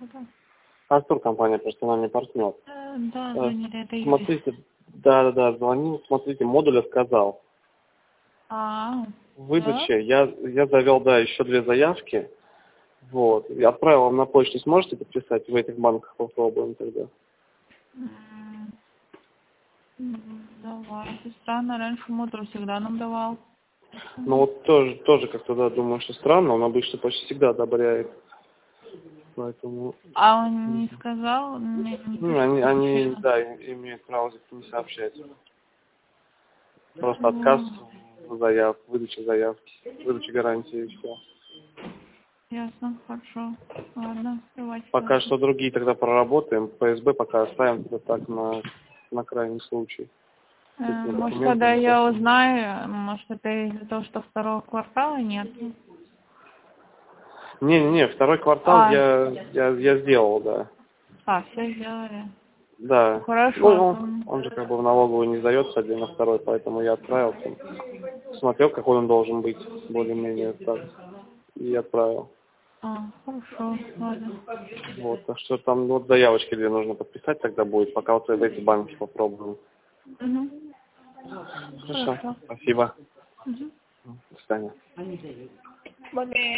это? Артур, компания «Персональный партнер». Да, звонили, это Юрий. Смотрите, да, звонил, смотрите, модуль отказал. А, В выдаче я завел, еще 2 заявки. Вот. Я отправил вам на почту, сможете подписать? В этих банках попробуем тогда. Давай. Это странно, раньше модуль всегда нам давал. Ну вот тоже как-то, да, думаю, что странно, он обычно почти всегда одобряет. Поэтому... А он не сказал? Они, да, имеют право не сообщать. Просто отказ в выдаче заявки, выдаче гарантии и все. Ясно, хорошо. Ладно, давайте. Пока что другие тогда проработаем, ПСБ пока оставим так на крайний случай. Может, когда я узнаю, может, это из-за того, что второго квартала нет? Не, второй квартал я сделал, да. Все сделали. Да. Хорошо. Он же как бы в налоговую не сдается отдельно второй, поэтому я отправил. Смотрел, какой он должен быть, более-менее так. И отправил. Хорошо, ладно. Вот, так что там вот заявочки 2 нужно подписать тогда будет, пока вот эти банки попробуем. Хорошо, спасибо. До свидания.